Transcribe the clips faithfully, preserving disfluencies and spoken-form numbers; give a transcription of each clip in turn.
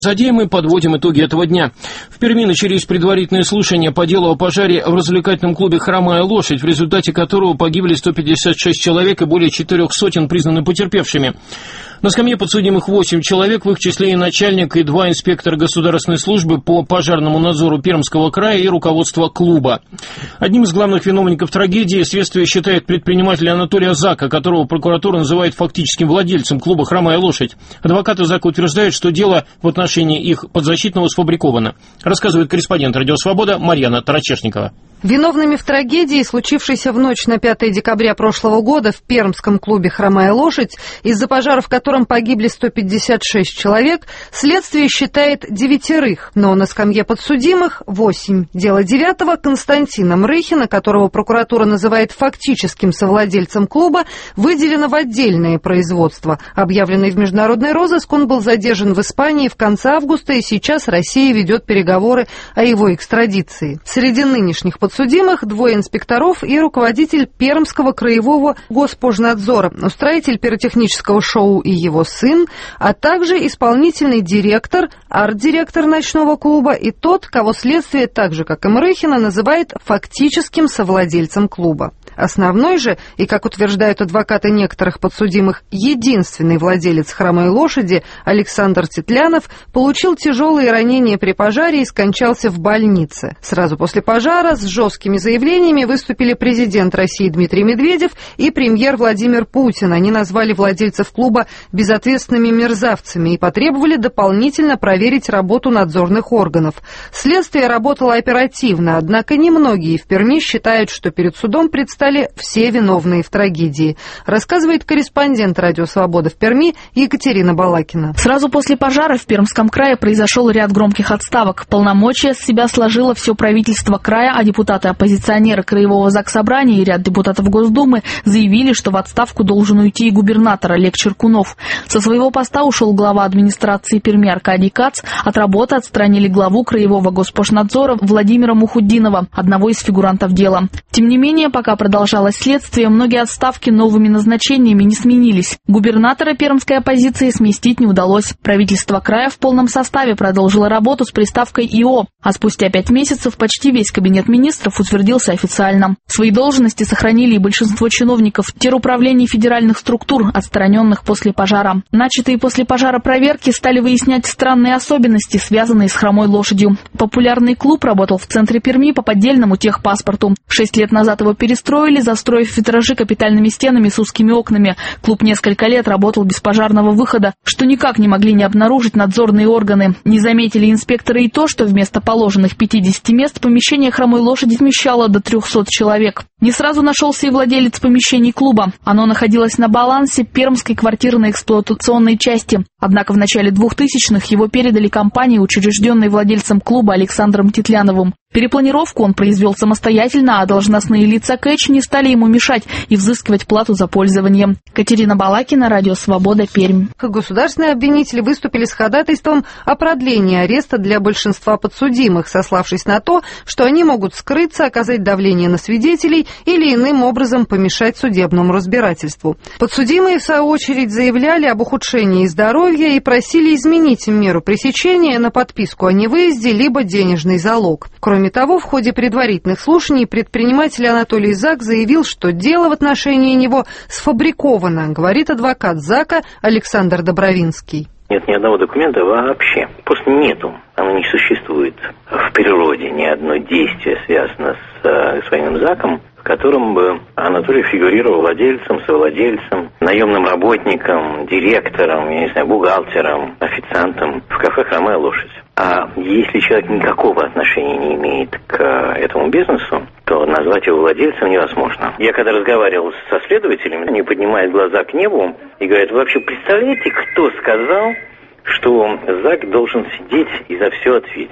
Затем мы подводим итоги этого дня. В Перми начались предварительные слушания по делу о пожаре в развлекательном клубе «Хромая лошадь», в результате которого погибли сто пятьдесят шесть человек и более четырех сотен признаны потерпевшими. На скамье подсудимых восемь человек, в их числе и начальник, и два инспектора государственной службы по пожарному надзору Пермского края и руководство клуба. Одним из главных виновников трагедии следствие считает предпринимателя Анатолия Зака, которого прокуратура называет фактическим владельцем клуба «Хромая лошадь». Адвокаты Зака утверждают, что дело в отношении их подзащитного сфабриковано. Рассказывает корреспондент «Радио Свобода» Марьяна Тарачешникова. Виновными в трагедии, случившейся в ночь на пятое декабря прошлого года в пермском клубе «Хромая лошадь», из-за пожара в котором погибли сто пятьдесят шесть человек, следствие считает девятерых, но на скамье подсудимых восемь. Дело девятого Константина Мрыхина, которого прокуратура называет фактическим совладельцем клуба, выделено в отдельное производство. Объявленный в международный розыск, он был задержан в Испании в конце августа, и сейчас Россия ведет переговоры о его экстрадиции. Среди нынешних подсудимых Подсудимых двое инспекторов и руководитель Пермского краевого госпожнадзора, устроитель пиротехнического шоу и его сын, а также исполнительный директор, арт-директор ночного клуба и тот, кого следствие, так же как и Мрыхина, называет фактическим совладельцем клуба. Основной же, и, как утверждают адвокаты некоторых подсудимых, единственный владелец «Хромой лошади» Александр Тетлянов получил тяжелые ранения при пожаре и скончался в больнице. Сразу после пожара с жесткими заявлениями выступили президент России Дмитрий Медведев и премьер Владимир Путин. Они назвали владельцев клуба безответственными мерзавцами и потребовали дополнительно проверить работу надзорных органов. Следствие работало оперативно, однако немногие в Перми считают, что перед судом предстали все виновные в трагедии. Рассказывает корреспондент «Радио Свобода» в Перми Екатерина Балакина. Сразу после пожара в Пермском крае произошел ряд громких отставок. Полномочия с себя сложило все правительство края, а депутаты-оппозиционеры Краевого Заксобрания и ряд депутатов Госдумы заявили, что в отставку должен уйти и губернатор Олег Черкунов. Со своего поста ушел глава администрации Перми Аркадий Кац. От работы отстранили главу Краевого госпожнадзора Владимира Мухуддинова, одного из фигурантов дела. Тем не менее, пока продолжалось следствие, многие отставки новыми назначениями не сменились. Губернатора пермской оппозиции сместить не удалось. Правительство края в полном составе продолжило работу с приставкой ИО, а спустя пять месяцев почти весь кабинет министров утвердился официально. Свои должности сохранили и большинство чиновников теруправлений федеральных структур, отстраненных после пожара. Начатые после пожара проверки стали выяснять странные особенности, связанные с «Хромой лошадью». Популярный клуб работал в центре Перми по поддельному техпаспорту. Шесть лет назад его перестроили, застроив витражи капитальными стенами с узкими окнами. Клуб несколько лет работал без пожарного выхода, что никак не могли не обнаружить надзорные органы. Не заметили инспекторы и то, что вместо положенных пятидесяти мест помещение «Хромой лошади» вмещало до трехсот человек. Не сразу нашелся и владелец помещений клуба. Оно находилось на балансе Пермской квартирно-эксплуатационной части. Однако в начале двухтысячных его передали компании, учрежденной владельцем клуба Александром Тетляновым. Перепланировку он произвел самостоятельно, а должностные лица КЭЧ не стали ему мешать и взыскивать плату за пользование. Катерина Балакина, Радио Свобода, Пермь. Государственные обвинители выступили с ходатайством о продлении ареста для большинства подсудимых, сославшись на то, что они могут скрыться, оказать давление на свидетелей или иным образом помешать судебному разбирательству. Подсудимые, в свою очередь, заявляли об ухудшении здоровья и просили изменить меру пресечения на подписку о невыезде либо денежный залог. Кроме того, в ходе предварительных слушаний предприниматель Анатолий Зак заявил, что дело в отношении него сфабриковано, говорит адвокат Зака Александр Добровинский. Нет ни одного документа вообще. Просто нету. Оно не существует в природе. Ни одно действие связано с э, господином Заком, в котором бы Анатолий фигурировал владельцем, совладельцем, наемным работником, директором, я не знаю, бухгалтером, официантом в кафе «Хромая лошадь». А если человек никакого отношения не имеет к этому бизнесу, то назвать его владельцем невозможно. Я когда разговаривал со следователями, они поднимают глаза к небу и говорят: вы вообще представляете, кто сказал, что Зак должен сидеть и за все ответить?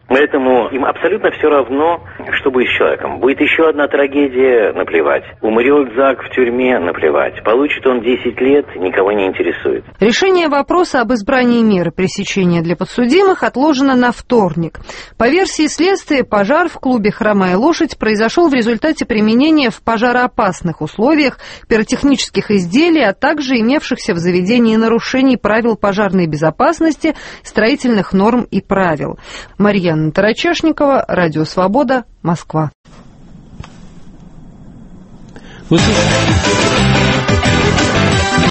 Поэтому им абсолютно все равно, что будет с человеком. Будет еще одна трагедия, наплевать. Умрет Зак в тюрьме, наплевать. Получит он десять лет, никого не интересует. Решение вопроса об избрании меры пресечения для подсудимых отложено на вторник. По версии следствия, пожар в клубе «Хромая лошадь» произошел в результате применения в пожароопасных условиях пиротехнических изделий, а также имевшихся в заведении нарушений правил пожарной безопасности, строительных норм и правил. Марьяна Тарачешникова, Радио Свобода, Москва. Вы слушаете